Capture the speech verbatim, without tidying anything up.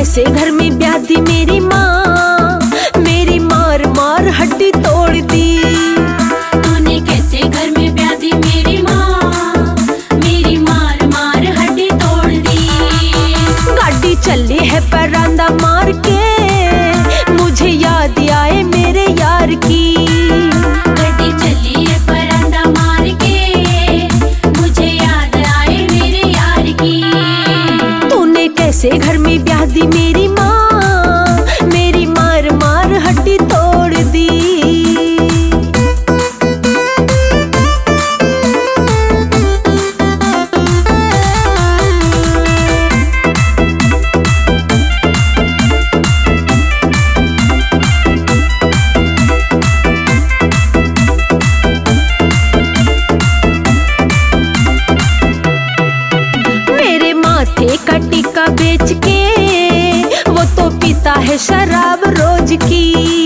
कैसे घर में ब्याह दी मेरी माँ, मेरी मार मार हड्डी तोड़ दी। तूने कैसे घर में ब्याह दी मेरी माँ, मेरी मार मार हड्डी तोड़ दी। गाड़ी चली है परांदा मार के, मुझे याद आए मेरे यार की। गाड़ी चली है परांदा मार के, मुझे याद आए मेरे यार की। तूने कैसे घर में ब्याह दी मेरी माँ, मेरी मार मार हड्डी तोड़ दी। मेरे माथे का टीका बेच के वो तो पीता है शराब रोज की।